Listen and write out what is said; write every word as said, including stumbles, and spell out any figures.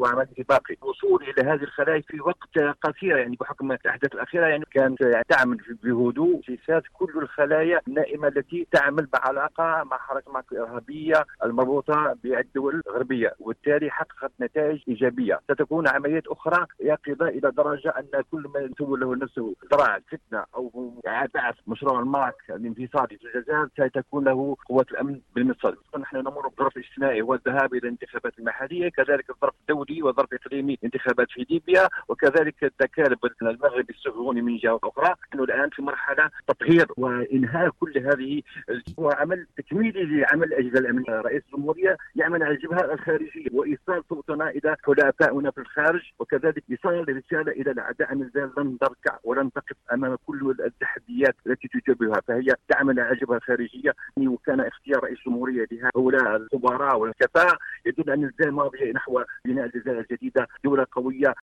وعمليه باقي الوصول الى هذه الخلايا في وقت قصير، يعني بحكم الاحداث الاخيره يعني كانت تعمل بهدوء سياسات كل الخلايا النائمه التي تعمل بعلاقه مع حركه الارهابيه المربوطه بالدول الغربيه، وبالتالي حققت نتائج ايجابيه. ستكون عمليات اخرى يقظه الى درجه ان كل ما يسوي له نفسه اختراع فتنه او بعث مشروع المارك الانفصالي في الجزائر ستكون له قوات الامن بالمرصاد. نحن نمر بظرف اجتماعي والذهاب الى الانتخابات المحليه، كذلك الظرف الدولي وظرف اقليمي انتخابات في ليبيا، وكذلك التكالب المغرب الصهيوني من جهه اخرى. نحن الان في مرحله تطهير وانهاء كل هذه وعمل تكميلي لعمل الاجهزه الامنيه. رئيس الجمهوريه يعمل على الجبهه الخارجيه وايصال صوتنا الى حلفائنا في الخارج، وكذلك ايصال رساله الى الاعداء ان لن نركع ولن نقف امام كل التحديات التي تواجهها، فهي تعمل على الجبهه الخارجيه. وكان اختيار رئيس الجمهوريه لهؤلاء الخبراء والكفاء يدل ان الجزائر ماضيه نحو بناء الجزائر الجديده، دوله قويه